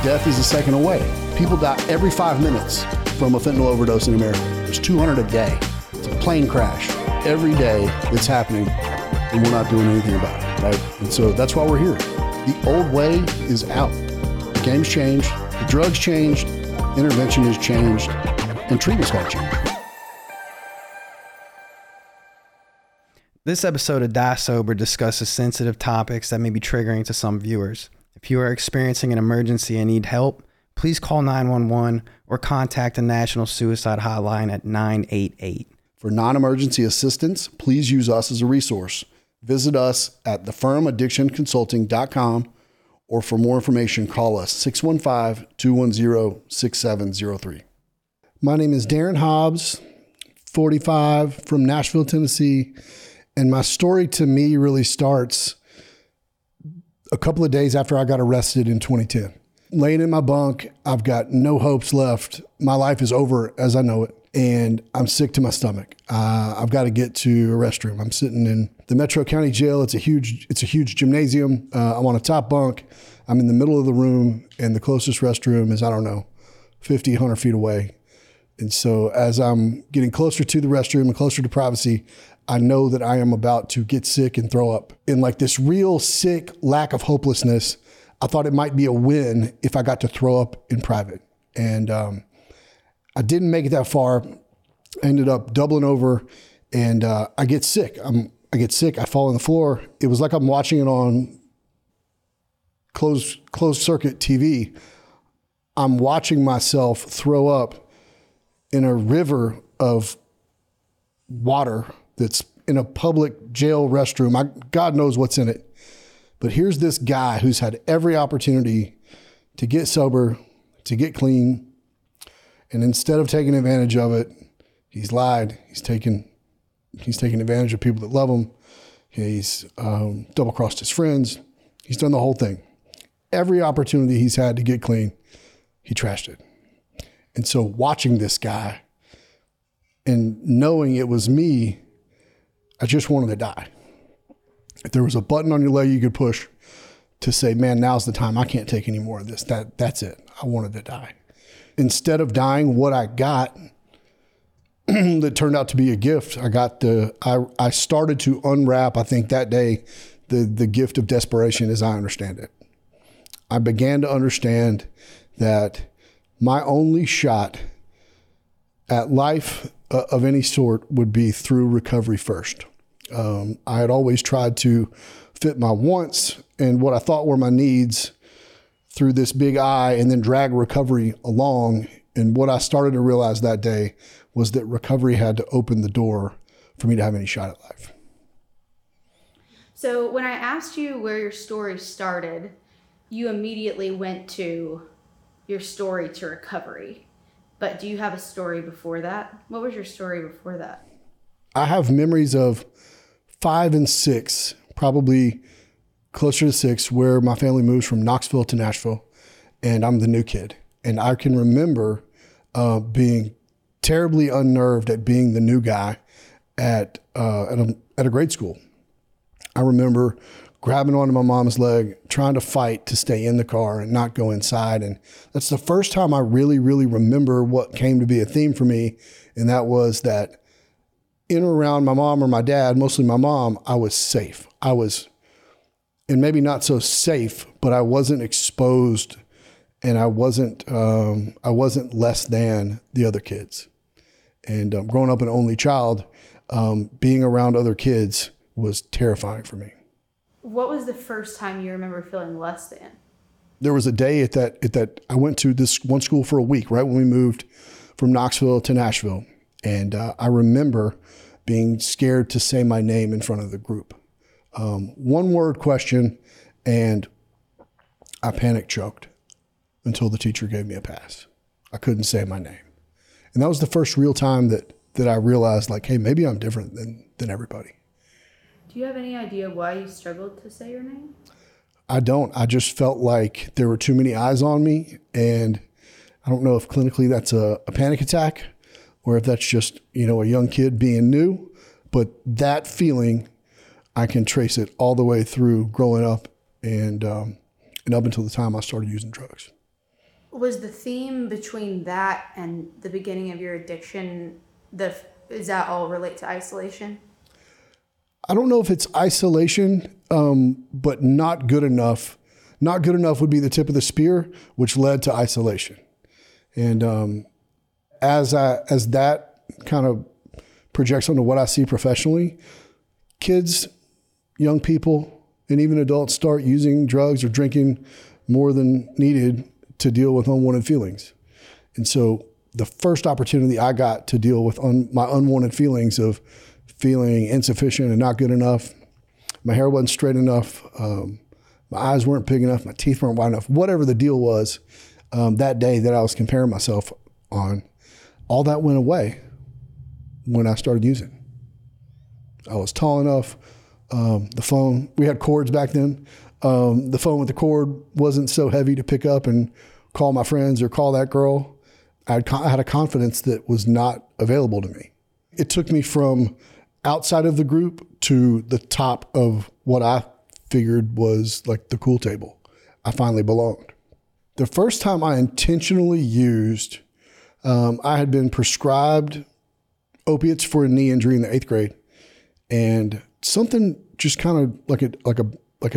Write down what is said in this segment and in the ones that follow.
death is a second away. People die every 5 minutes from a fentanyl overdose in America. There's 200 a day. It's a plane crash every day that's happening, and we're not doing anything about it, right? And so that's why we're here. The old way is out. The game's changed, the drugs changed, intervention has changed, and treatment's got to change. This episode of Die Sober discusses sensitive topics that may be triggering to some viewers. If you are experiencing an emergency and need help, please call 911 or contact the National Suicide Hotline at 988. For non-emergency assistance, please use us as a resource. Visit us at thefirmaddictionconsulting.com, or for more information, call us 615-210-6703. My name is Darren Hobbs, 45, from Nashville, Tennessee. And my story to me really starts a couple of days after I got arrested in 2010. Laying in my bunk, I've got no hopes left. My life is over as I know it. And I'm sick to my stomach. I've got to get to a restroom. I'm sitting in the Metro County Jail. It's a huge gymnasium. I'm on a top bunk. I'm in the middle of the room, and the closest restroom is, 50, 100 feet away. And so as I'm getting closer to the restroom and closer to privacy, I know that I am about to get sick and throw up. In like this real sick lack of hopelessness, I thought it might be a win if I got to throw up in private. And I didn't make it that far. I ended up doubling over, and I get sick. I fall on the floor. It was like I'm watching it on closed circuit TV. I'm watching myself throw up in a river of water that's in a public jail restroom. God knows what's in it. But here's this guy who's had every opportunity to get sober, to get clean. And instead of taking advantage of it, he's lied. He's taken advantage of people that love him. He's double-crossed his friends. He's done the whole thing. Every opportunity he's had to get clean, he trashed it. And so watching this guy and knowing it was me, I just wanted to die. If there was a button on your leg you could push to say, man, now's the time. I can't take any more of this. That's it. I wanted to die. Instead of dying, what I got that turned out to be a gift, I started to unwrap, I think that day, the gift of desperation as I understand it. I began to understand that my only shot at life of any sort would be through recovery first. I had always tried to fit my wants and what I thought were my needs through this big eye and then drag recovery along. And what I started to realize that day was that recovery had to open the door for me to have any shot at life. So when I asked you where your story started, you immediately went to your story to recovery. But do you have a story before that? What was your story before that? I have memories of 5 and 6, probably closer to 6, where my family moves from Knoxville to Nashville, and I'm the new kid. And I can remember being terribly unnerved at being the new guy at a grade school. I remember grabbing onto my mom's leg, trying to fight to stay in the car and not go inside. And that's the first time I really, really remember what came to be a theme for me. And that was that in or around my mom or my dad, mostly my mom, I was safe. And maybe not so safe, but I wasn't exposed, and I wasn't less than the other kids. And growing up an only child, being around other kids was terrifying for me. What was the first time you remember feeling less than? There was a day at that I went to this one school for a week, right when we moved from Knoxville to Nashville. And I remember being scared to say my name in front of the group. One word question, and I panic choked until the teacher gave me a pass. I couldn't say my name. And that was the first real time that I realized, like, hey, maybe I'm different than everybody. Do you have any idea why you struggled to say your name? I don't. I just felt like there were too many eyes on me, and I don't know if clinically that's a panic attack or if that's just, a young kid being new, but that feeling, I can trace it all the way through growing up and up until the time I started using drugs. Was the theme between that and the beginning of your addiction, is that all relate to isolation? I don't know if it's isolation, but not good enough. Not good enough would be the tip of the spear, which led to isolation. And as that kind of projects onto what I see professionally, kids, young people, and even adults start using drugs or drinking more than needed to deal with unwanted feelings. And so the first opportunity I got to deal with my unwanted feelings of feeling insufficient and not good enough, my hair wasn't straight enough, my eyes weren't big enough, my teeth weren't wide enough, whatever the deal was, that day that I was comparing myself on, all that went away when I started using. I was tall enough. The phone, we had cords back then. The phone with the cord wasn't so heavy to pick up and call my friends or call that girl. I had a confidence that was not available to me. It took me from outside of the group to the top of what I figured was like the cool table. I finally belonged. The first time I intentionally used, I had been prescribed opiates for a knee injury in the 8th grade, and something just kind of like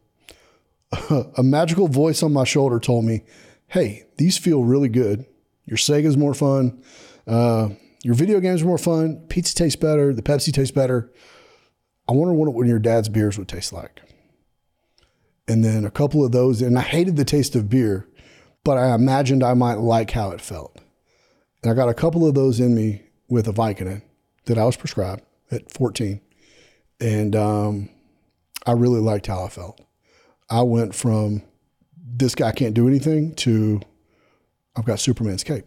a magical voice on my shoulder told me, hey, these feel really good. Your Sega's more fun. Your video games are more fun. Pizza tastes better. The Pepsi tastes better. I wonder what your dad's beers would taste like. And then a couple of those, and I hated the taste of beer, but I imagined I might like how it felt. And I got a couple of those in me with a Vicodin that I was prescribed at 14. And I really liked how I felt. I went from this guy can't do anything to I've got Superman's cape.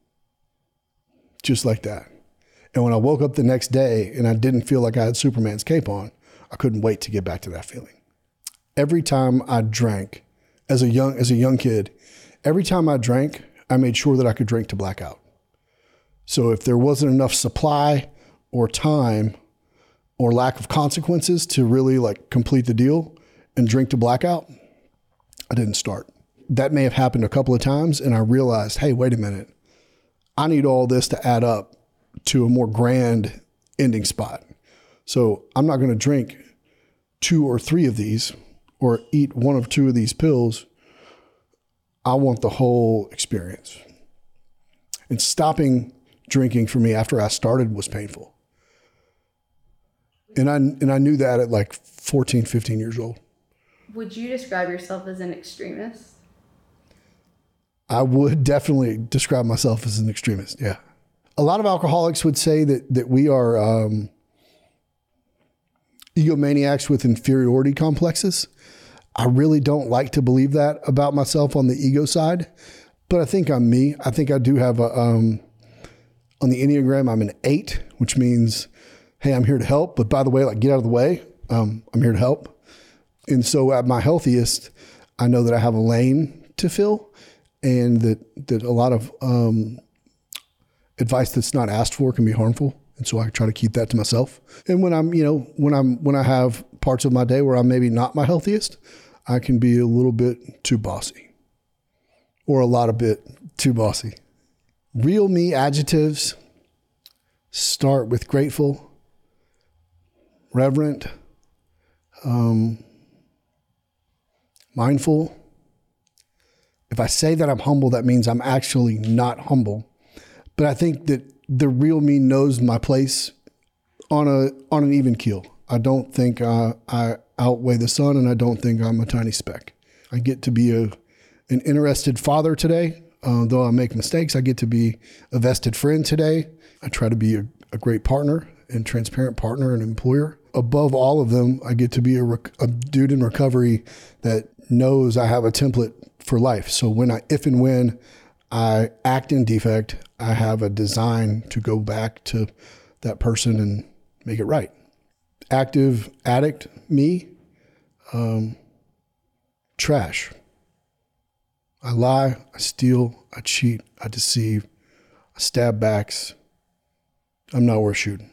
Just like that. And when I woke up the next day and I didn't feel like I had Superman's cape on, I couldn't wait to get back to that feeling. Every time I drank as a young kid, every time I drank, I made sure that I could drink to blackout. So if there wasn't enough supply or time or lack of consequences to really like complete the deal and drink to blackout, I didn't start. That may have happened a couple of times, and I realized, hey, wait a minute. I need all this to add up to a more grand ending spot. So I'm not going to drink 2 or 3 of these or eat 1 or 2 of these pills. I want the whole experience. And stopping drinking for me after I started was painful. And I knew that at like 14, 15 years old. Would you describe yourself as an extremist? I would definitely describe myself as an extremist, yeah. A lot of alcoholics would say that we are egomaniacs with inferiority complexes. I really don't like to believe that about myself on the ego side, but I think I'm me. I think I do have on the Enneagram, I'm an 8, which means, hey, I'm here to help. But by the way, like, get out of the way. I'm here to help. And so at my healthiest, I know that I have a lane to fill, and that a lot of advice that's not asked for can be harmful. And so I try to keep that to myself. And when when I have parts of my day where I'm maybe not my healthiest, I can be a little bit too bossy, or a lot of bit too bossy. Real me adjectives start with grateful, reverent, mindful. If I say that I'm humble, that means I'm actually not humble. But I think that the real me knows my place on an even keel. I don't think I outweigh the sun, and I don't think I'm a tiny speck. I get to be an interested father today. Though I make mistakes, I get to be a vested friend today. I try to be a great partner and transparent partner and employer. Above all of them, I get to be a dude in recovery that knows I have a template for life. So if and when I act in defect, I have a design to go back to that person and make it right. Active addict, me, trash. I lie, I steal, I cheat, I deceive, I stab backs. I'm not worth shooting.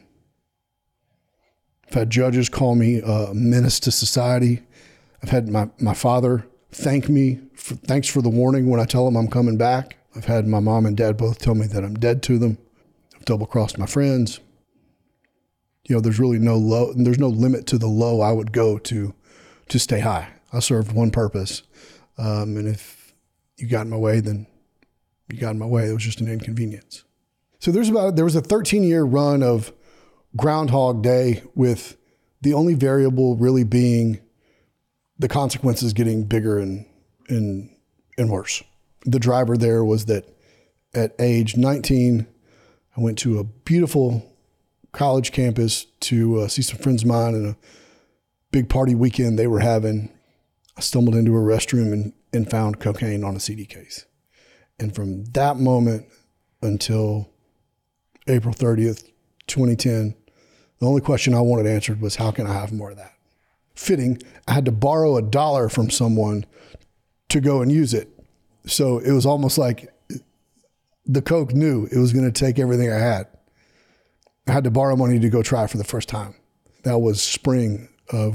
I've had judges call me a menace to society. I've had my father thank me. Thanks for the warning when I tell them I'm coming back. I've had my mom and dad both tell me that I'm dead to them. I've double-crossed my friends. There's really there's no limit to the low I would go to stay high. I served one purpose. And if you got in my way, then you got in my way. It was just an inconvenience. So there was a 13-year run of Groundhog Day, with the only variable really being the consequences getting bigger and worse. The driver there was that at age 19, I went to a beautiful college campus to see some friends of mine and a big party weekend they were having. I stumbled into a restroom and found cocaine on a CD case. And from that moment until April 30th, 2010, the only question I wanted answered was, how can I have more of that? Fitting, I had to borrow $1 from someone to go and use it. So it was almost like the coke knew it was going to take everything I had. I had to borrow money to go try for the first time. That was spring of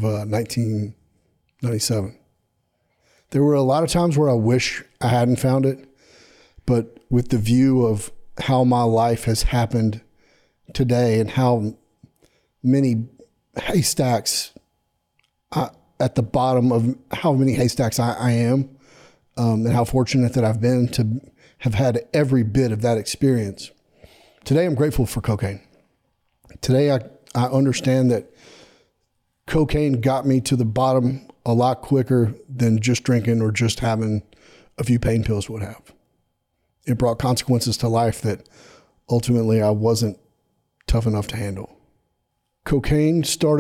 1997. There were a lot of times where I wish I hadn't found it, but with the view of how my life has happened today and how many haystacks at the bottom of how many haystacks I am, and how fortunate that I've been to have had every bit of that experience. Today, I'm grateful for cocaine. Today, I understand that cocaine got me to the bottom a lot quicker than just drinking or just having a few pain pills would have. It brought consequences to life that ultimately I wasn't tough enough to handle. Cocaine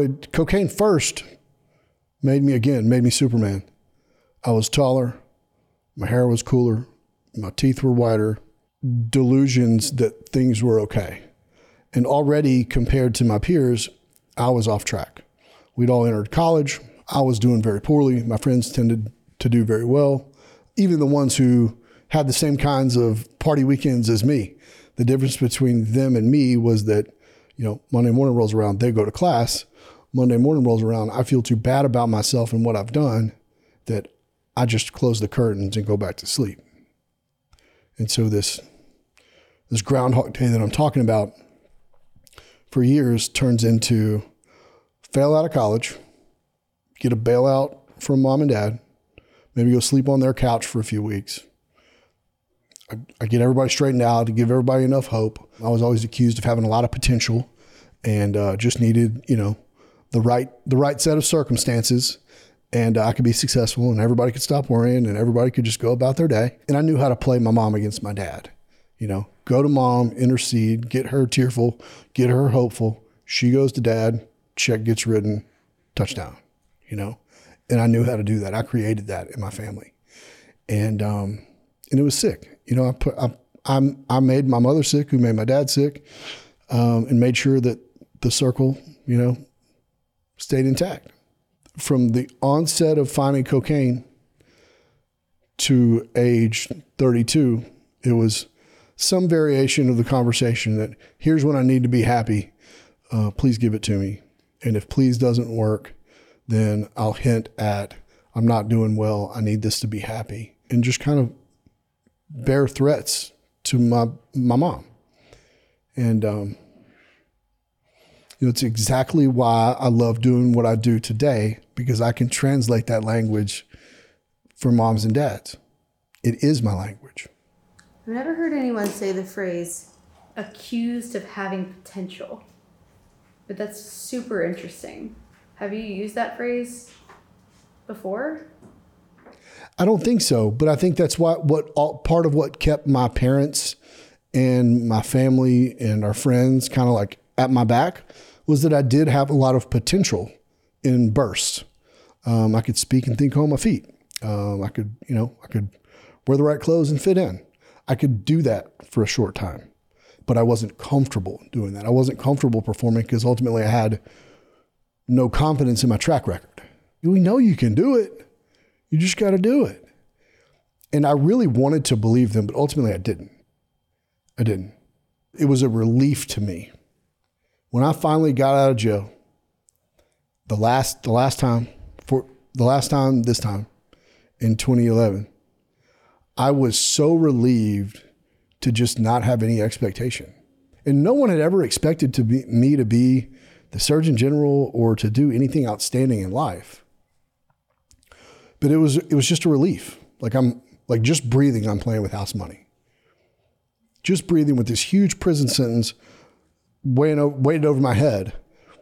first made me Superman. I was taller, my hair was cooler, my teeth were whiter, delusions that things were okay. And already compared to my peers, I was off track. We'd all entered college. I was doing very poorly. My friends tended to do very well. Even the ones who had the same kinds of party weekends as me. The difference between them and me was that, Monday morning rolls around, they go to class. Monday morning rolls around, I feel too bad about myself and what I've done that I just close the curtains and go back to sleep. And so this Groundhog Day that I'm talking about for years turns into fail out of college, get a bailout from mom and dad, maybe go sleep on their couch for a few weeks. I get everybody straightened out to give everybody enough hope. I was always accused of having a lot of potential and just needed, the right set of circumstances, and I could be successful and everybody could stop worrying and everybody could just go about their day. And I knew how to play my mom against my dad. Go to mom, intercede, get her tearful, get her hopeful. She goes to dad, check gets written, touchdown, And I knew how to do that. I created that in my family. And it was sick. I made my mother sick, who made my dad sick, and made sure that the circle, stayed intact. From the onset of finding cocaine to age 32, it was some variation of the conversation that here's when I need to be happy. Please give it to me. And if please doesn't work, then I'll hint at I'm not doing well. I need this to be happy, and just kind of bear threats to my mom. And, it's exactly why I love doing what I do today, because I can translate that language for moms and dads. It is my language. I've never heard anyone say the phrase accused of having potential, but that's super interesting. Have you used that phrase before? I don't think so, but I think that's part of what kept my parents and my family and our friends kind of like at my back was that I did have a lot of potential in bursts. I could speak and think on my feet. I could wear the right clothes and fit in. I could do that for a short time, but I wasn't comfortable doing that. I wasn't comfortable performing because ultimately I had no confidence in my track record. We know you can do it. You just got to do it. And I really wanted to believe them, but ultimately I didn't. It was a relief to me. When I finally got out of jail, this time, in 2011. I was so relieved to just not have any expectation. And no one had ever expected me to be the Surgeon General or to do anything outstanding in life. But it was just a relief. Like just breathing, I'm playing with house money. Just breathing with this huge prison sentence weighing over my head.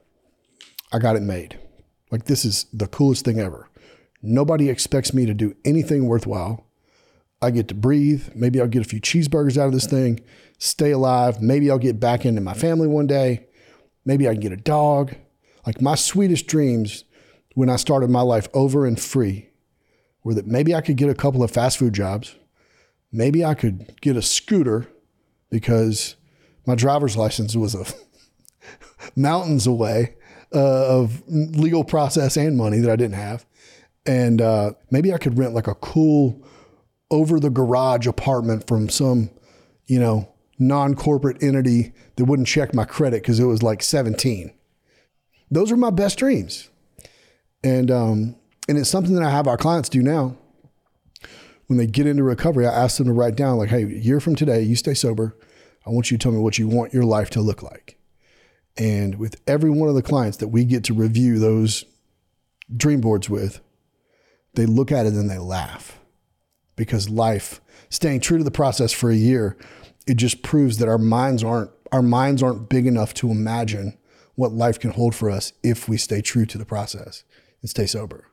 I got it made. Like, this is the coolest thing ever. Nobody expects me to do anything worthwhile. I get to breathe. Maybe I'll get a few cheeseburgers out of this thing, stay alive. Maybe I'll get back into my family one day. Maybe I can get a dog. Like, my sweetest dreams when I started my life over and free were that maybe I could get a couple of fast food jobs. Maybe I could get a scooter because my driver's license was mountains away of legal process and money that I didn't have. And maybe I could rent like a cool over the garage apartment from some, non-corporate entity that wouldn't check my credit because it was like 17. Those are my best dreams. And it's something that I have our clients do now. When they get into recovery, I ask them to write down like, hey, a year from today, you stay sober. I want you to tell me what you want your life to look like. And with every one of the clients that we get to review those dream boards with, they look at it and they laugh, because life, staying true to the process for a year, it just proves that our minds aren't big enough to imagine what life can hold for us if we stay true to the process and stay sober.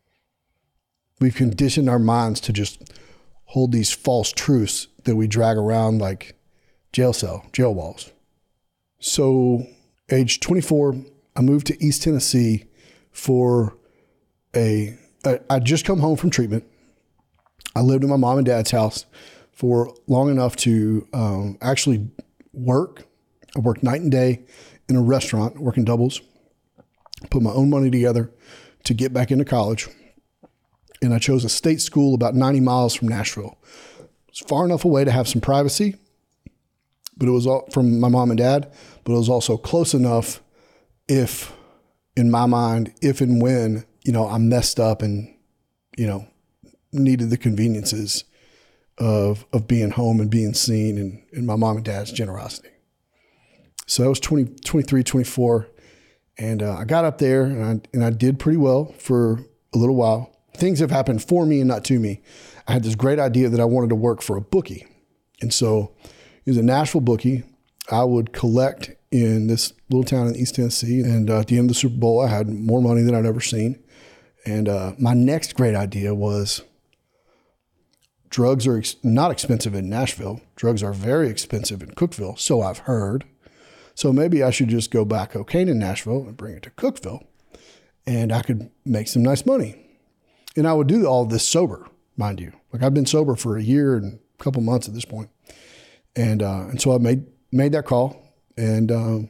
We've conditioned our minds to just hold these false truths that we drag around like jail walls. So age 24, I moved to East Tennessee for I'd just come home from treatment. I lived in my mom and dad's house for long enough to actually work. I worked night and day in a restaurant, working doubles, put my own money together to get back into college. And I chose a state school about 90 miles from Nashville. It's far enough away to have some privacy, but it was all from my mom and dad, but it was also close enough if and when, I messed up and, needed the conveniences of being home and being seen and my mom and dad's generosity. So I was 23, 24, and I got up there and I did pretty well for a little while. Things have happened for me and not to me. I had this great idea that I wanted to work for a bookie. And so it was a Nashville bookie. I would collect in this little town in East Tennessee. And at the end of the Super Bowl, I had more money than I'd ever seen. And my next great idea was drugs are not expensive in Nashville. Drugs are very expensive in Cookeville, so I've heard. So maybe I should just go buy cocaine in Nashville and bring it to Cookeville, and I could make some nice money. And I would do all of this sober, mind you. Like, I've been sober for a year and a couple months at this point. And so I made that call, and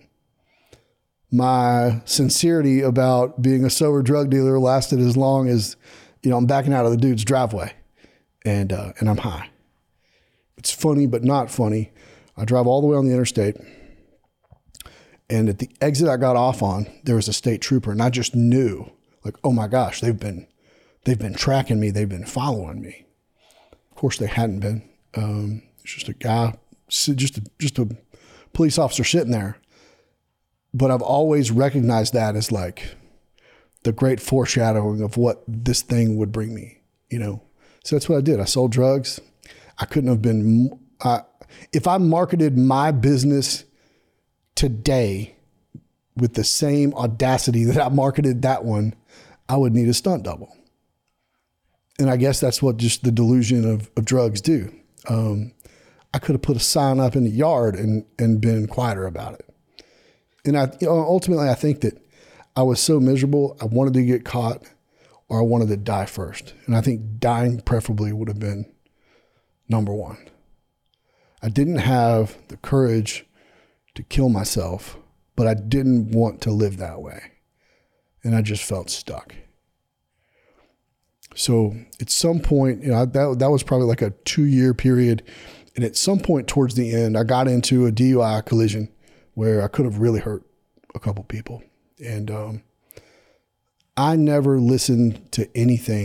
my sincerity about being a sober drug dealer lasted as long as, I'm backing out of the dude's driveway, and I'm high. It's funny, but not funny. I drive all the way on the interstate, and at the exit I got off on, there was a state trooper, and I just knew, like, oh my gosh, they've been tracking me. They've been following me. Of course, they hadn't been. It's just a guy, just a police officer sitting there. But I've always recognized that as like the great foreshadowing of what this thing would bring me, So that's what I did. I sold drugs. I couldn't have been, if I marketed my business today with the same audacity that I marketed that one, I would need a stunt double. And I guess that's what just the delusion of drugs do. I could have put a sign up in the yard and been quieter about it. And ultimately, I think that I was so miserable, I wanted to get caught or I wanted to die first. And I think dying preferably would have been number one. I didn't have the courage to kill myself, but I didn't want to live that way. And I just felt stuck. So at some point, that was probably like a 2-year period. And at some point towards the end, I got into a DUI collision where I could have really hurt a couple people. And I never listened to anything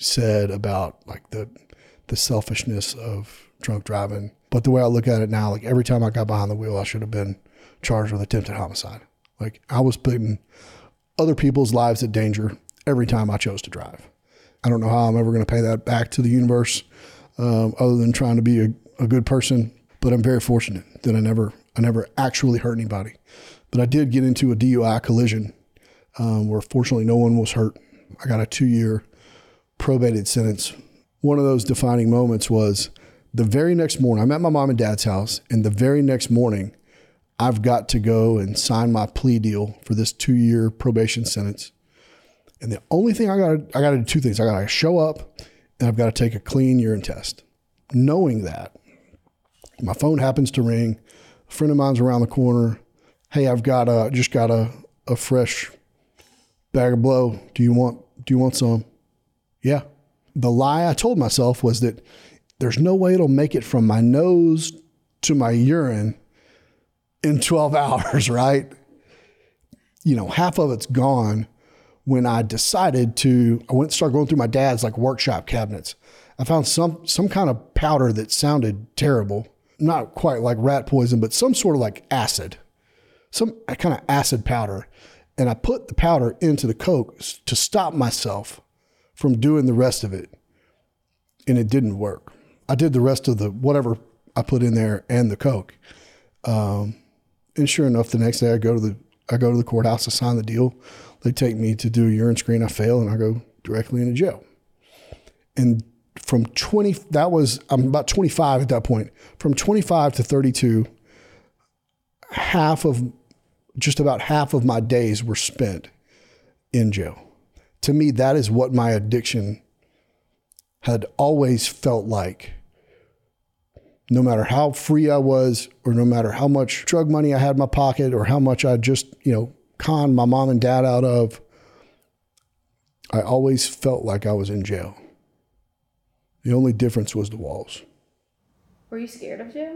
said about like the selfishness of drunk driving. But the way I look at it now, like every time I got behind the wheel, I should have been charged with attempted homicide. Like I was putting other people's lives at danger every time I chose to drive. I don't know how I'm ever going to pay that back to the universe, other than trying to be a good person. But I'm very fortunate that I never actually hurt anybody. But I did get into a DUI collision where fortunately no one was hurt. I got a 2-year probated sentence. One of those defining moments was the very next morning. I'm at my mom and dad's house, and the very next morning, I've got to go and sign my plea deal for this 2-year probation sentence. And the only thing I got to do 2 things. I got to show up, and I've got to take a clean urine test. Knowing that, my phone happens to ring. A friend of mine's around the corner. Hey, I've got just got a fresh bag of blow. Do you want some? Yeah. The lie I told myself was that there's no way it'll make it from my nose to my urine in 12 hours, right? You know, half of it's gone when I decided I went and started going through my dad's like workshop cabinets. I found some kind of powder that sounded terrible. Not quite like rat poison, but some sort of like acid, some kind of acid powder. And I put the powder into the Coke to stop myself from doing the rest of it. And it didn't work. I did the rest of the whatever I put in there and the Coke. And sure enough, the next day I go to the courthouse to sign the deal. They take me to do a urine screen. I fail and I go directly into jail. And from I'm about 25 at that point. From 25 to 32, just about half of my days were spent in jail. To me, that is what my addiction had always felt like. No matter how free I was, or no matter how much drug money I had in my pocket, or how much I just, conned my mom and dad out of, I always felt like I was in jail. The only difference was the walls. Were you scared of jail?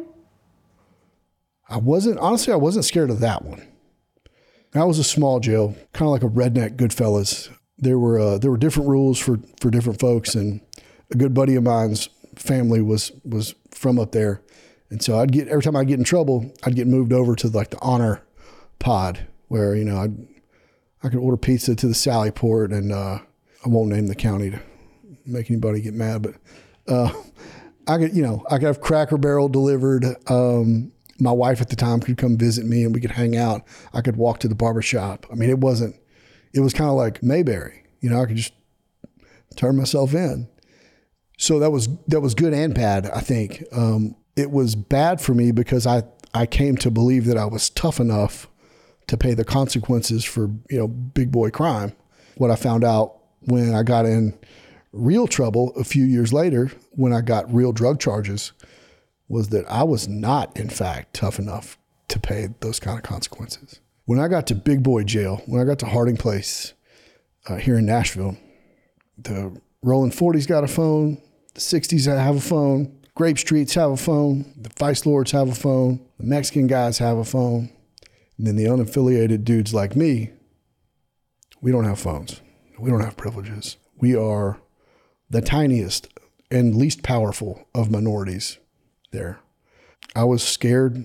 I wasn't scared of that one. That was a small jail, kind of like a redneck Goodfellas. There were different rules for different folks, and a good buddy of mine's family was from up there. And so every time I'd get in trouble, I'd get moved over to like the honor pod where, I could order pizza to the Sally Port, and I won't name the county to make anybody get mad, but I could have Cracker Barrel delivered. My wife at the time could come visit me and we could hang out. I could walk to the barbershop. I mean, it was kind of like Mayberry, I could just turn myself in. So that was good and bad, I think. It was bad for me because I came to believe that I was tough enough to pay the consequences for, big boy crime. What I found out when I got in real trouble a few years later, when I got real drug charges, was that I was not, in fact, tough enough to pay those kind of consequences. When I got to big boy jail, when I got to Harding Place here in Nashville, the Rolling 40s got a phone, the 60s have a phone, Grape Streets have a phone, the Vice Lords have a phone, the Mexican guys have a phone, and then the unaffiliated dudes like me, we don't have phones. We don't have privileges. We are the tiniest and least powerful of minorities there. I was scared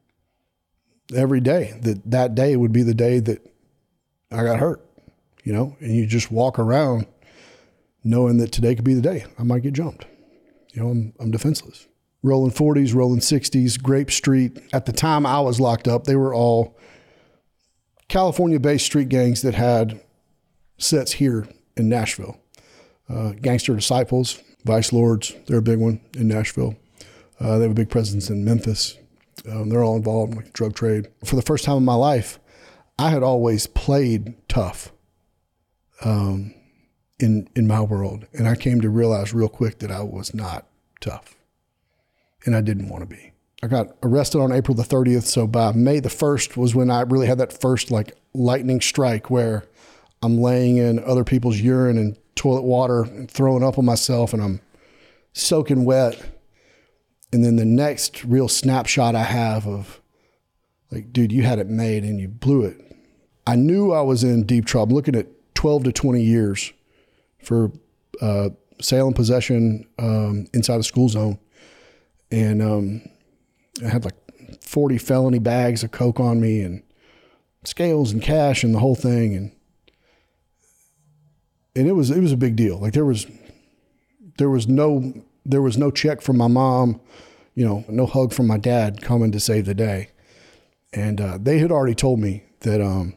every day that day would be the day that I got hurt, and you just walk around knowing that today could be the day I might get jumped. I'm defenseless. Rolling 40s, rolling 60s, Grape Street. At the time I was locked up, they were all California-based street gangs that had sets here in Nashville. Gangster Disciples, Vice Lords, they're a big one in Nashville. They have a big presence in Memphis. They're all involved in the drug trade. For the first time in my life, I had always played tough in my world. And I came to realize real quick that I was not tough. And I didn't want to be. I got arrested on April the 30th. So by May the 1st was when I really had that first like lightning strike where I'm laying in other people's urine and toilet water and throwing up on myself, and I'm soaking wet. And then the next real snapshot I have of like, dude, you had it made and you blew it. I knew I was in deep trouble. I'm looking at 12 to 20 years for sale and possession inside a school zone. And I had like 40 felony bags of coke on me and scales and cash and the whole thing. And it was a big deal. Like there was no check from my mom, no hug from my dad coming to save the day. And they had already told me that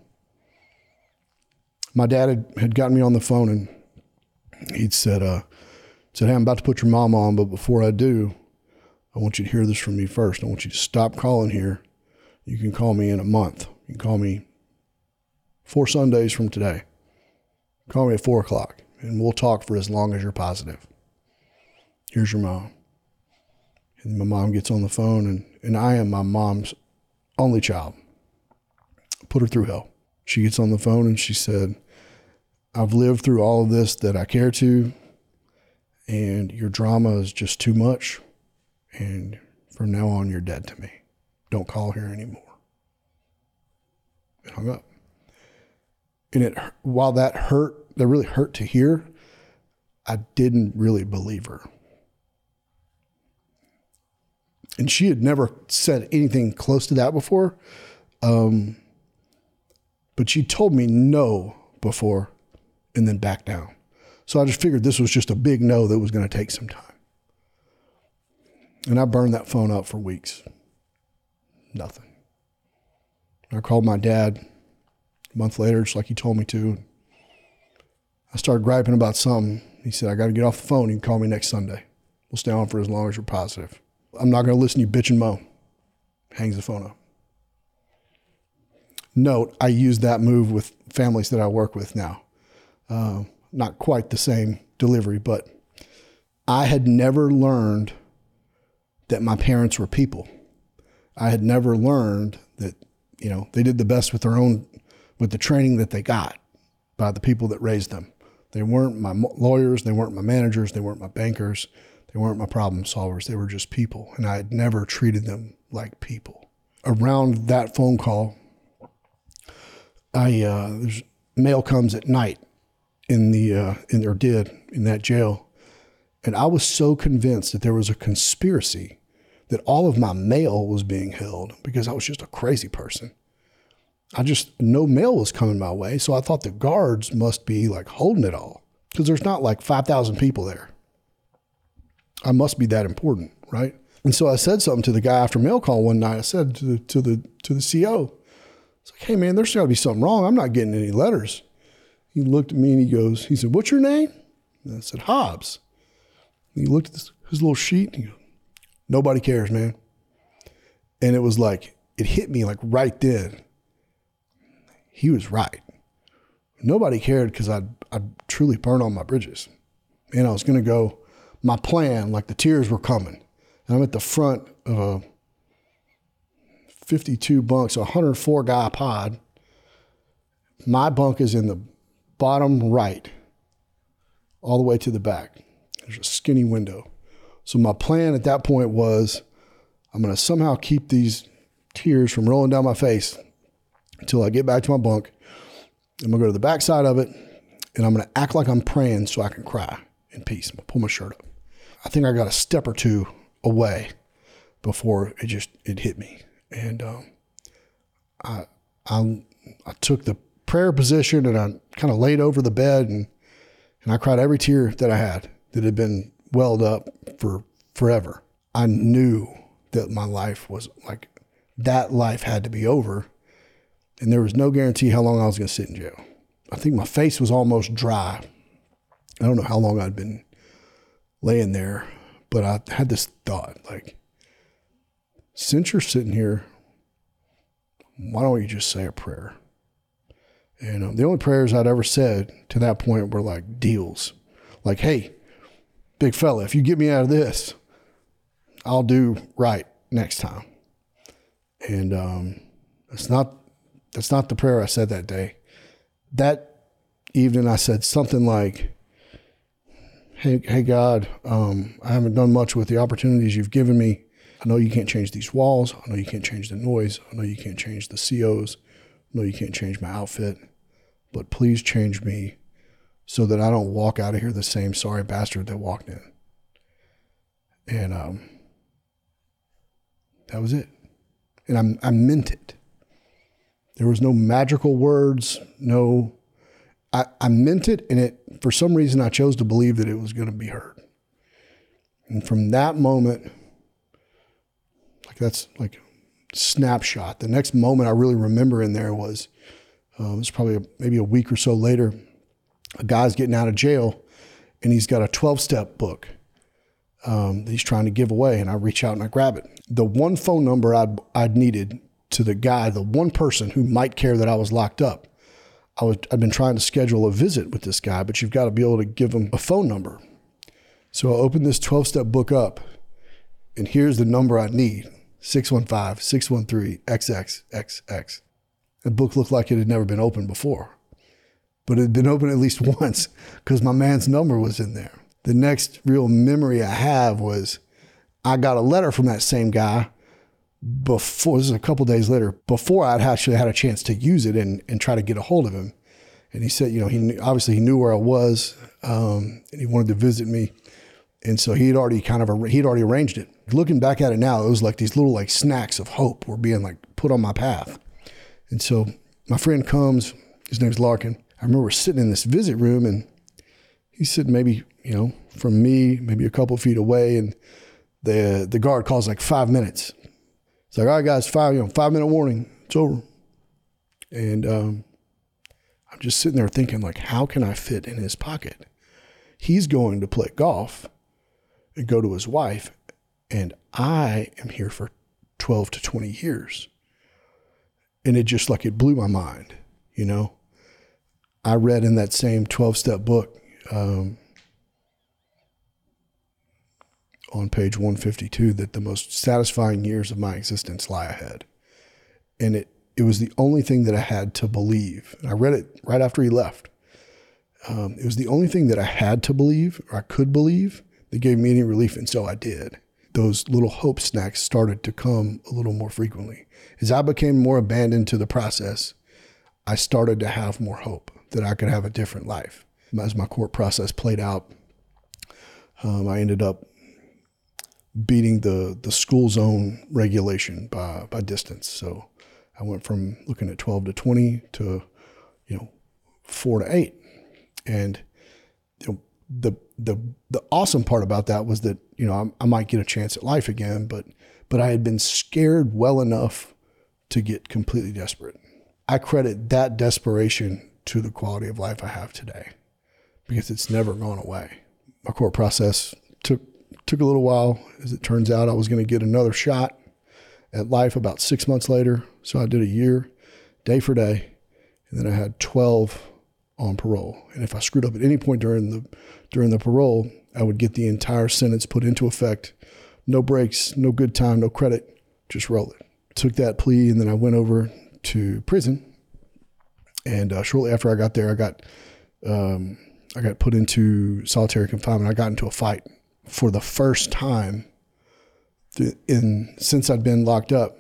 my dad had gotten me on the phone, and he'd said, hey, I'm about to put your mom on, but before I do, I want you to hear this from me first. I want you to stop calling here. You can call me in a month. You can call me 4 Sundays from today. Call me at 4 o'clock, and we'll talk for as long as you're positive. Here's your mom. And my mom gets on the phone, and I am my mom's only child. Put her through hell. She gets on the phone and she said, I've lived through all of this that I care to, and your drama is just too much. And from now on, you're dead to me. Don't call here anymore. And hung up. And while that really hurt to hear, I didn't really believe her. And she had never said anything close to that before. But she told me no before and then backed down. So I just figured this was just a big no that was going to take some time. And I burned that phone up for weeks. Nothing. I called my dad a month later, just like he told me to. I started griping about something. He said, I got to get off the phone. You can call me next Sunday. We'll stay on for as long as you're positive. I'm not going to listen to you bitch and moan. Hangs the phone up. Note, I use that move with families that I work with now. Not quite the same delivery, but I had never learned that my parents were people. I had never learned that, they did the best with with the training that they got by the people that raised them. They weren't my lawyers. They weren't my managers. They weren't my bankers. They weren't my problem solvers. They were just people. And I had never treated them like people. Around that phone call, there's mail comes at night in that jail. And I was so convinced that there was a conspiracy that all of my mail was being held because I was just a crazy person. No mail was coming my way. So I thought the guards must be like holding it all because there's not like 5,000 people there. I must be that important, right? And so I said something to the guy after mail call one night. I said to the CO, it's like, hey man, there's got to be something wrong. I'm not getting any letters. He looked at me and he said, what's your name? And I said, Hobbs. And he looked at his little sheet and he goes, nobody cares, man. And it was like, it hit me like right then. He was right. Nobody cared because I'd truly burned all my bridges. And I was going to go, my plan, like the tears were coming. And I'm at the front of a 52 bunks, 104 guy pod. My bunk is in the bottom right, all the way to the back. There's a skinny window. So my plan at that point was, I'm going to somehow keep these tears from rolling down my face until I get back to my bunk. I'm going to go to the back side of it, and I'm going to act like I'm praying so I can cry in peace. I'm going to pull my shirt up. I think I got a step or two away before it hit me. And I took the prayer position and I kind of laid over the bed and I cried every tear that I had that had been welled up for forever. I knew that my life was like, that life had to be over, and there was no guarantee how long I was going to sit in jail. I think my face was almost dry. I don't know how long I'd been laying there, but I had this thought, like, since you're sitting here, why don't you just say a prayer? And the only prayers I'd ever said to that point were like deals. Like, hey, big fella, if you get me out of this, I'll do right next time. And that's not the prayer I said that day. That evening I said something like, hey God, I haven't done much with the opportunities you've given me. I know you can't change these walls. I know you can't change the noise. I know you can't change the COs. I know you can't change my outfit. But please change me so that I don't walk out of here the same sorry bastard that walked in. And that was it. And I meant it. There was no magical words, I meant it, and it, for some reason, I chose to believe that it was going to be heard. And from that moment, like that's like a snapshot. The next moment I really remember in there was, it was probably maybe a week or so later, a guy's getting out of jail, and he's got a 12-step book that he's trying to give away, and I reach out and I grab it. The one phone number I'd needed to the guy, the one person who might care that I was locked up, I'd been trying to schedule a visit with this guy, but you've got to be able to give him a phone number. So I opened this 12-step book up, and here's the number I need, 615-613-XXXX. The book looked like it had never been opened before, but it had been opened at least once because my man's number was in there. The next real memory I have was I got a letter from that same guy before, this is a couple days later, before I'd actually had a chance to use it and try to get a hold of him. And he said, he knew where I was, and he wanted to visit me. And so he'd already arranged it. Looking back at it now, it was like these little like snacks of hope were being like put on my path. And so my friend comes, his name's Larkin. I remember sitting in this visit room, and he's sitting maybe, from me, maybe a couple feet away, and the guard calls like 5 minutes. It's like, all right, guys, 5-minute warning. It's over. And I'm just sitting there thinking, like, how can I fit in his pocket? He's going to play golf and go to his wife, and I am here for 12 to 20 years. And it just like, it blew my mind, I read in that same 12-step book on page 152 that the most satisfying years of my existence lie ahead. And it was the only thing that I had to believe. And I read it right after he left. It was the only thing that I had to believe, or I could believe, that gave me any relief, and so I did. Those little hope snacks started to come a little more frequently. As I became more abandoned to the process, I started to have more hope that I could have a different life. As my court process played out, I ended up beating the school zone regulation by distance. So I went from looking at 12 to 20 to, 4 to 8. And the awesome part about that was that, I might get a chance at life again, but I had been scared well enough to get completely desperate. I credit that desperation to the quality of life I have today, because it's never gone away. My court process took a little while. As it turns out, I was going to get another shot at life about 6 months later. So I did a year, day for day, and then I had 12 on parole. And if I screwed up at any point during the parole, I would get the entire sentence put into effect. No breaks, no good time, no credit, just roll it. Took that plea, and then I went over to prison. And shortly after I got there, I got put into solitary confinement. I got into a fight for the first time since I'd been locked up.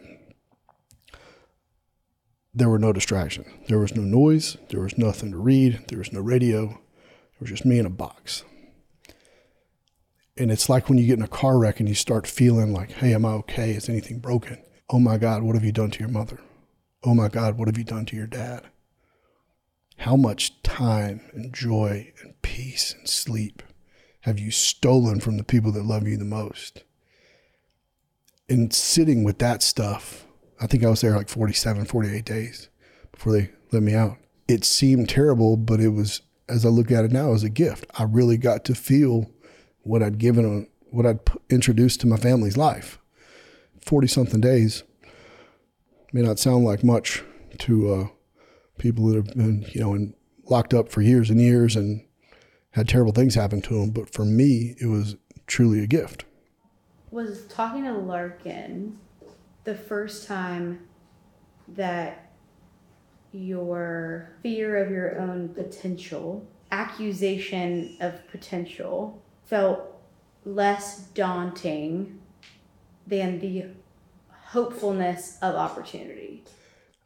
There were no distractions. There was no noise. There was nothing to read. There was no radio. There was just me in a box. And it's like when you get in a car wreck and you start feeling like, hey, am I okay? Is anything broken? Oh my God, what have you done to your mother? Oh my God, what have you done to your dad? How much time and joy and peace and sleep have you stolen from the people that love you the most? And sitting with that stuff, I think I was there like 47, 48 days before they let me out. It seemed terrible, but it was, as I look at it now, it was a gift. I really got to feel what I'd introduced to my family's life. 40-something days may not sound like much to people that have been, locked up for years and years and had terrible things happen to them. But for me, it was truly a gift. Was talking to Larkin the first time that your fear of your own potential, accusation of potential, felt less daunting than the hopefulness of opportunity?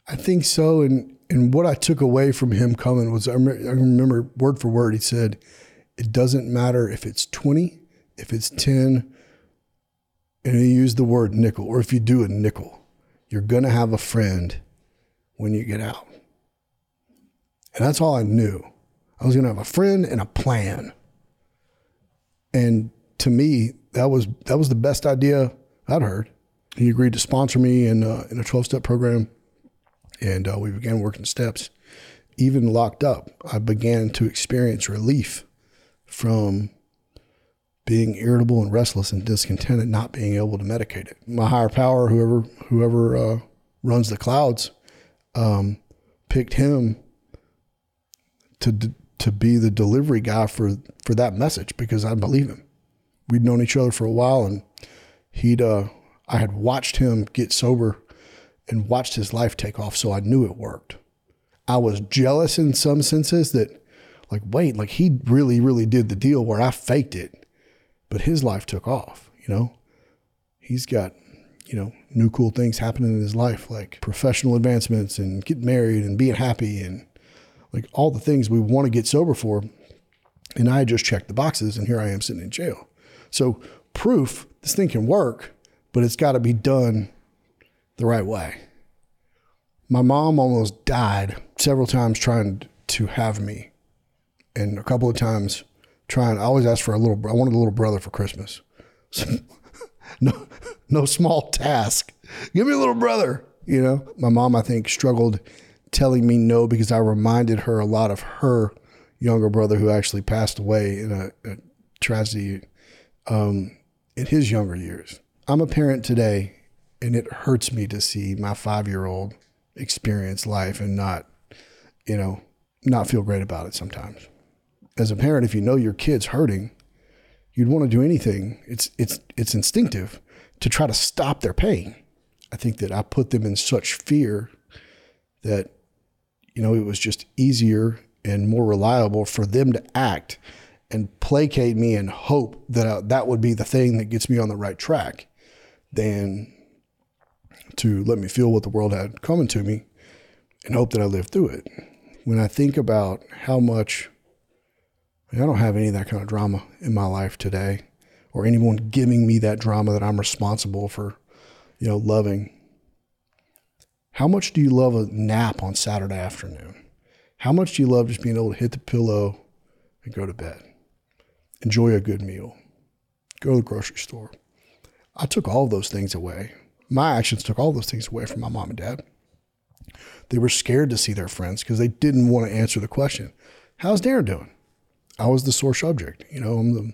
I think so. And what I took away from him coming was, I remember word for word, he said, it doesn't matter if it's 20, if it's 10, and he used the word nickel, or if you do a nickel, you're going to have a friend when you get out. And that's all I knew. I was going to have a friend and a plan. And to me, that was the best idea I'd heard. He agreed to sponsor me in a 12-step program, and we began working steps. Even locked up, I began to experience relief from being irritable and restless and discontented, not being able to medicate it. My higher power, whoever runs the clouds, picked him to be the delivery guy for that message, because I believe him. We'd known each other for a while, and I had watched him get sober and watched his life take off, so I knew it worked. I was jealous in some senses that, wait, he really, really did the deal where I faked it, but his life took off, He's got, new cool things happening in his life, like professional advancements and getting married and being happy and all the things we want to get sober for. And I just checked the boxes, and here I am sitting in jail. So proof this thing can work, but it's got to be done the right way. My mom almost died several times trying to have me, and a couple of times I always asked for I wanted a little brother for Christmas. So, no small task. Give me a little brother, My mom, I think, struggled telling me no, because I reminded her a lot of her younger brother who actually passed away in a tragedy in his younger years. I'm a parent today, and it hurts me to see my 5-year-old experience life and not feel great about it sometimes. As a parent, if you know your kid's hurting, you'd want to do anything. It's instinctive to try to stop their pain. I think that I put them in such fear that, it was just easier and more reliable for them to act and placate me and hope that that would be the thing that gets me on the right track than to let me feel what the world had coming to me and hope that I lived through it. When I think about how much, I don't have any of that kind of drama in my life today, or anyone giving me that drama that I'm responsible for, loving. How much do you love a nap on Saturday afternoon? How much do you love just being able to hit the pillow and go to bed? Enjoy a good meal. Go to the grocery store. I took all of those things away. My actions took all those things away from my mom and dad. They were scared to see their friends because they didn't want to answer the question, how's Darren doing? I was the sore subject. I'm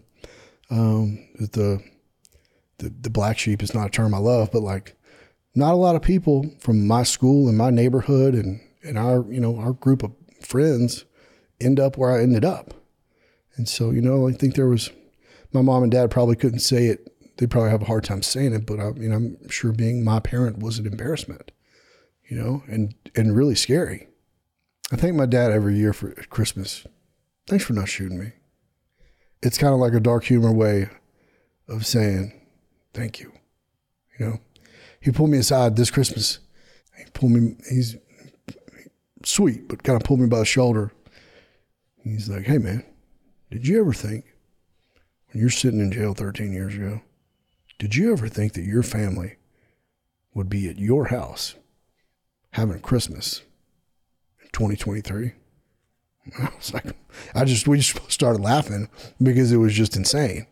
the black sheep is not a term I love, but not a lot of people from my school and my neighborhood and our group of friends end up where I ended up. And so, I think my mom and dad probably couldn't say it. They'd probably have a hard time saying it, but I'm sure being my parent was an embarrassment, and really scary. I thank my dad every year for Christmas. Thanks for not shooting me. It's kind of like a dark humor way of saying thank you. He pulled me aside this Christmas. He's sweet, but kind of pulled me by the shoulder. He's like, hey man, did you ever think when you're sitting in jail 13 years ago, did you ever think that your family would be at your house having Christmas in 2023? I was like, we just started laughing because it was just insane.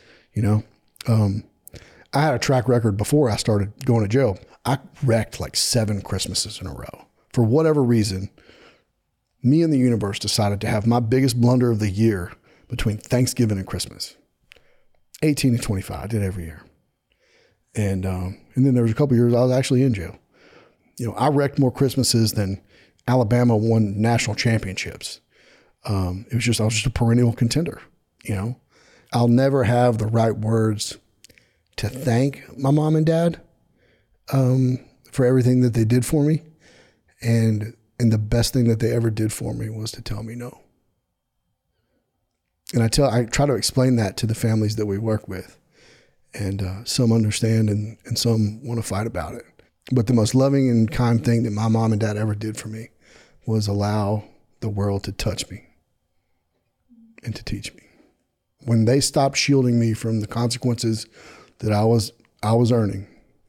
I had a track record before I started going to jail. I wrecked 7 Christmases in a row. For whatever reason, me and the universe decided to have my biggest blunder of the year between Thanksgiving and Christmas. 18 to 25, I did every year. And then there was a couple years I was actually in jail. I wrecked more Christmases than Alabama won national championships. I was just a perennial contender. I'll never have the right words to thank my mom and dad for everything that they did for me. And the best thing that they ever did for me was to tell me no. And I try to explain that to the families that we work with. And some understand and some want to fight about it. But the most loving and kind thing that my mom and dad ever did for me was allow the world to touch me and to teach me. When they stopped shielding me from the consequences that I was earning,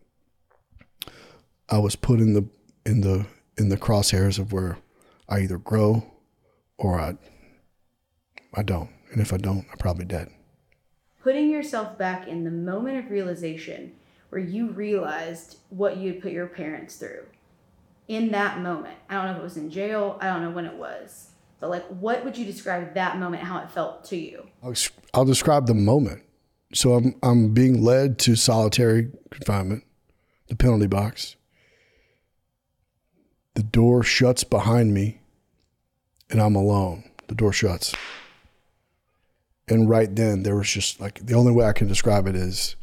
I was put in the crosshairs of where I either grow or I don't. And if I don't, I'm probably dead. Putting yourself back in the moment of realization where you realized what you had put your parents through. In that moment, I don't know if it was in jail, I don't know when it was, but like, what would you describe that moment, how it felt to you? I'll describe the moment. So I'm being led to solitary confinement, the penalty box. The door shuts behind me and I'm alone. The door shuts. And right then there was just like, the only way I can describe it is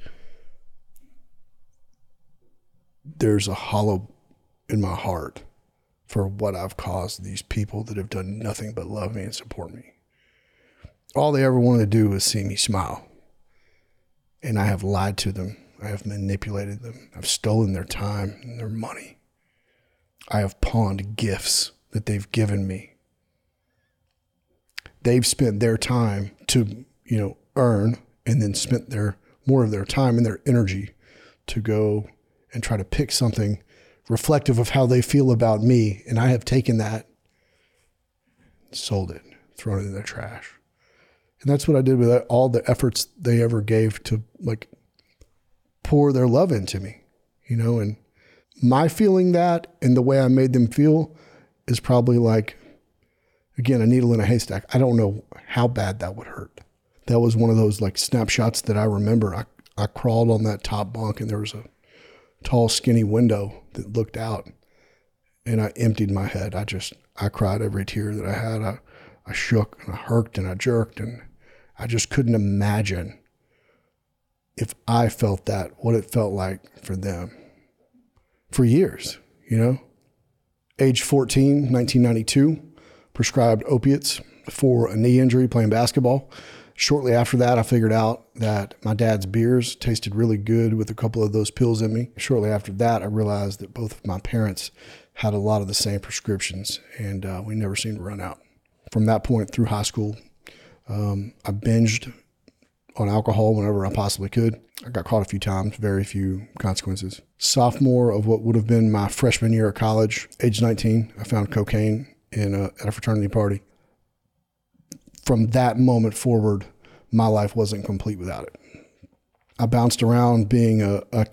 there's a hollow in my heart for what I've caused these people that have done nothing but love me and support me. All they ever wanted to do was see me smile. And I have lied to them. I have manipulated them. I've stolen their time and their money. I have pawned gifts that they've given me. They've spent their time to, earn, and then spent more of their time and their energy to go and try to pick something reflective of how they feel about me. And I have taken that, sold it, thrown it in the trash. And that's what I did with all the efforts they ever gave to like pour their love into me, and my feeling that and the way I made them feel is probably like, again, a needle in a haystack. I don't know how bad that would hurt. That was one of those like snapshots that I remember. I crawled on that top bunk and there was a tall, skinny window that looked out, and I emptied my head. I cried every tear that I had. I shook and I herked and I jerked, and I just couldn't imagine if I felt that, what it felt like for them for years, Age 14, 1992, prescribed opiates for a knee injury playing basketball. Shortly after that, I figured out that my dad's beers tasted really good with a couple of those pills in me. Shortly after that, I realized that both of my parents had a lot of the same prescriptions, and we never seemed to run out. From that point through high school, I binged on alcohol whenever I possibly could. I got caught a few times, very few consequences. Sophomore of what would have been my freshman year at college, age 19, I found cocaine at a fraternity party. From that moment forward, my life wasn't complete without it. I bounced around being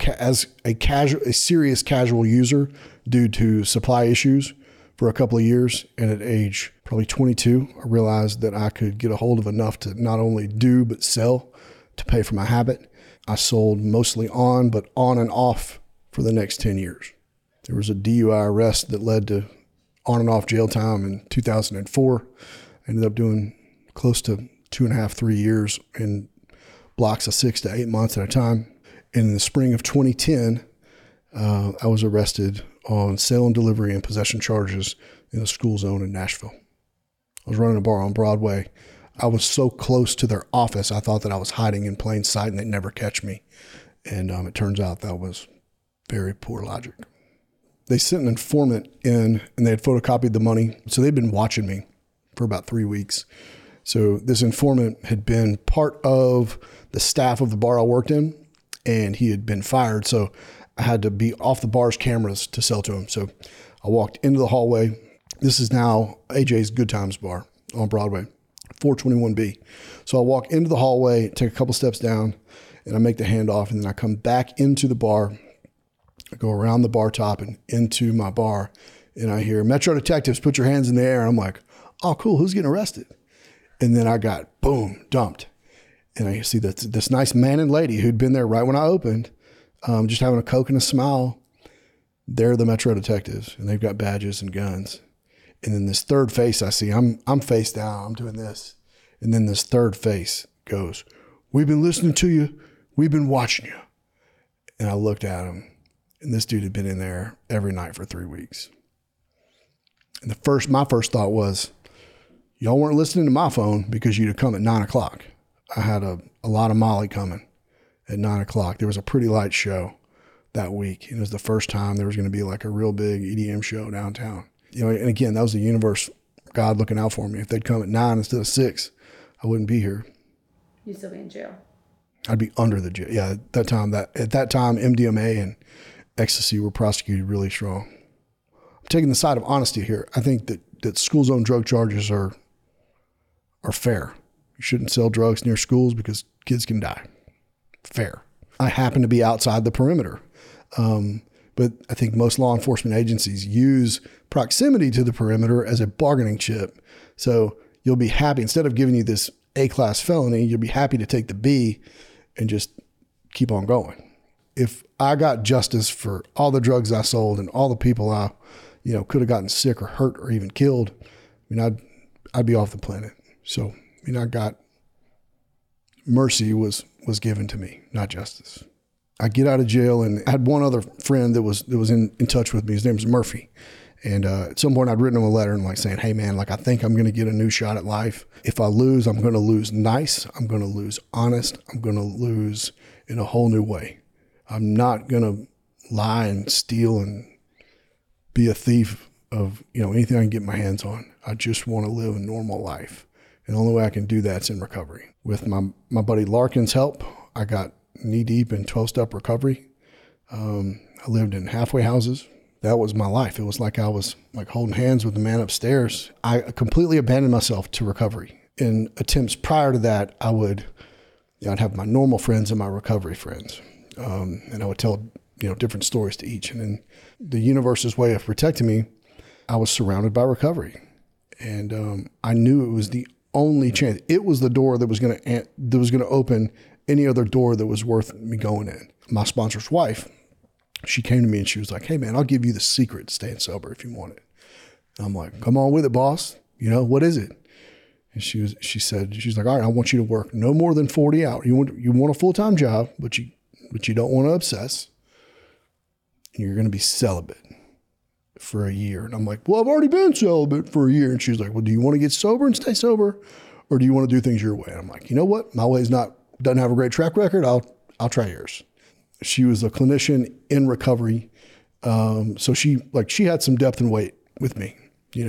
a serious casual user due to supply issues for a couple of years. And at age probably 22, I realized that I could get a hold of enough to not only do, but sell to pay for my habit. I sold mostly but on and off for the next 10 years. There was a DUI arrest that led to on and off jail time in 2004. I ended up doing close to 2.5, 3 years in blocks of 6 to 8 months at a time. And in the spring of 2010, I was arrested on sale and delivery and possession charges in a school zone in Nashville. I was running a bar on Broadway. I was so close to their office, I thought that I was hiding in plain sight and they'd never catch me. And it turns out that was very poor logic. They sent an informant in and they had photocopied the money. So they'd been watching me for about 3 weeks. So this informant had been part of the staff of the bar I worked in, and he had been fired. So I had to be off the bar's cameras to sell to him. So I walked into the hallway. This is now AJ's Good Times bar on Broadway, 421B. So I walk into the hallway, take a couple steps down, and I make the handoff, and then I come back into the bar. I go around the bar top and into my bar, and I hear, "Metro detectives, put your hands in the air." And I'm like, oh, cool, who's getting arrested? And then I got, boom, dumped. And I see that this nice man and lady who'd been there right when I opened, just having a Coke and a smile. They're the Metro detectives, and they've got badges and guns. And then this third face I see, I'm face down, I'm doing this. And then this third face goes, "We've been listening to you. We've been watching you." And I looked at him, and this dude had been in there every night for 3 weeks. And my first thought was, y'all weren't listening to my phone because you'd have come at 9 o'clock. I had a lot of Molly coming at 9 o'clock. There was a pretty light show. that week. And it was the first time there was going to be like a real big EDM show downtown. You know, and again, that was the universe, God looking out for me. If they'd come at 9 instead of 6, I wouldn't be here. You'd still be in jail. I'd be under the jail. Yeah, at that time, MDMA and ecstasy were prosecuted really strong. I'm taking the side of honesty here. I think that school zone drug charges are fair. You shouldn't sell drugs near schools because kids can die. Fair. I happen to be outside the perimeter. But I think most law enforcement agencies use proximity to the perimeter as a bargaining chip. So you'll be happy, instead of giving you this A-class felony, you'll be happy to take the B and just keep on going. If I got justice for all the drugs I sold and all the people I, could have gotten sick or hurt or even killed, I'd be off the planet. So, I got mercy was given to me, not justice. I get out of jail, and I had one other friend that was in touch with me. His name was Murphy. And at some point I'd written him a letter and like saying, hey man, like I think I'm going to get a new shot at life. If I lose, I'm going to lose nice. I'm going to lose honest. I'm going to lose in a whole new way. I'm not going to lie and steal and be a thief of, anything I can get my hands on. I just want to live a normal life. And the only way I can do that's in recovery. With my buddy Larkin's help, I got knee deep in 12-step recovery. I lived in halfway houses. That was my life. It was like I was like holding hands with the man upstairs. I completely abandoned myself to recovery. In attempts prior to that, I'd have my normal friends and my recovery friends. And I would tell, different stories to each. And in the universe's way of protecting me, I was surrounded by recovery. And I knew it was the only chance. It was the door that was going to open any other door that was worth me going in. My sponsor's wife, she came to me and she was like, hey man, I'll give you the secret to staying sober if you want it. And I'm like, come on with it, boss. What is it? And she's like, all right, I want you to work no more than 40 hours. You want a full-time job, but you don't want to obsess. And you're going to be celibate for a year. And I'm like, well, I've already been celibate for a year. And she's like, well, do you want to get sober and stay sober? Or do you want to do things your way? And I'm like, you know what? My way doesn't have a great track record. I'll try yours. She was a clinician in recovery. So she had some depth and weight with me,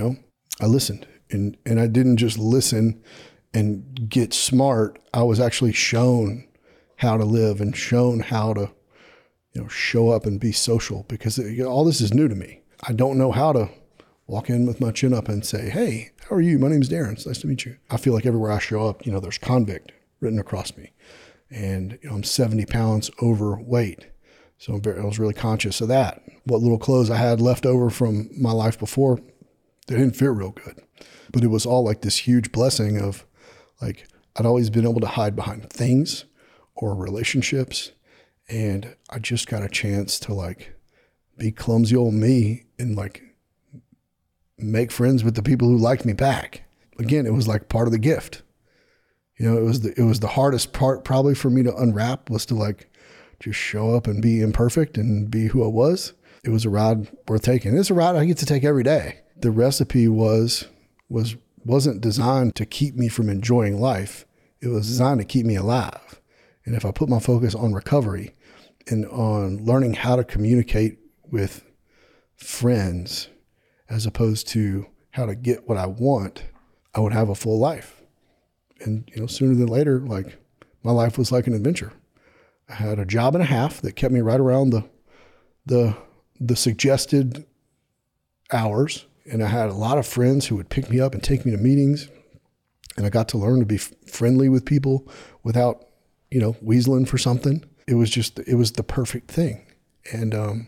I listened and I didn't just listen and get smart. I was actually shown how to live and shown how to, show up and be social, because all this is new to me. I don't know how to walk in with my chin up and say, hey, how are you? My name's Darren. It's nice to meet you. I feel like everywhere I show up, there's convict written across me. And I'm 70 pounds overweight. So I was really conscious of that. What little clothes I had left over from my life before, they didn't fit real good. But it was all like this huge blessing of like, I'd always been able to hide behind things or relationships. And I just got a chance to like be clumsy old me and like make friends with the people who liked me back. Again, it was like part of the gift. It was the hardest part probably for me to unwrap, was to like just show up and be imperfect and be who I was. It was a ride worth taking. It's a ride I get to take every day. The recipe wasn't designed to keep me from enjoying life. It was designed to keep me alive. And if I put my focus on recovery and on learning how to communicate with friends as opposed to how to get what I want, I would have a full life. And, sooner than later, like my life was like an adventure. I had a job and a half that kept me right around the suggested hours. And I had a lot of friends who would pick me up and take me to meetings. And I got to learn to be friendly with people without, weaseling for something. It was the perfect thing. And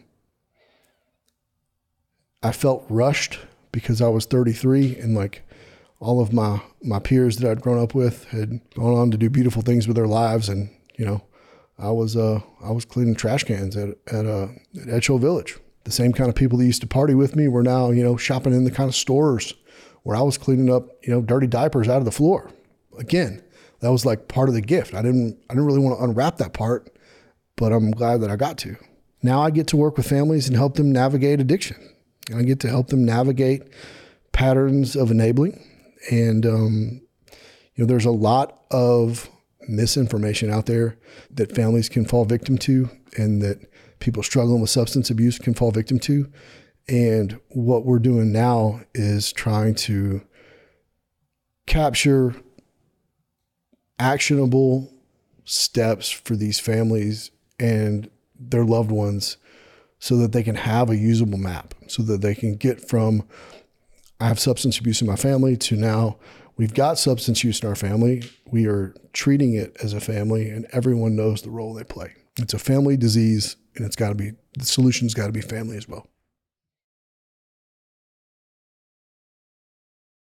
I felt rushed because I was 33 and like all of my peers that I'd grown up with had gone on to do beautiful things with their lives. And, I was cleaning trash cans at Edgehill Village. The same kind of people that used to party with me were now, shopping in the kind of stores where I was cleaning up, dirty diapers out of the floor. Again, that was like part of the gift. I didn't really want to unwrap that part, but I'm glad that I got to. Now I get to work with families and help them navigate addiction. I get to help them navigate patterns of enabling. And, there's a lot of misinformation out there that families can fall victim to and that people struggling with substance abuse can fall victim to. And what we're doing now is trying to capture actionable steps for these families and their loved ones so that they can have a usable map, so that they can get from, I have substance abuse in my family, to now we've got substance use in our family. We are treating it as a family, and everyone knows the role they play. It's a family disease, and the solution's got to be family as well.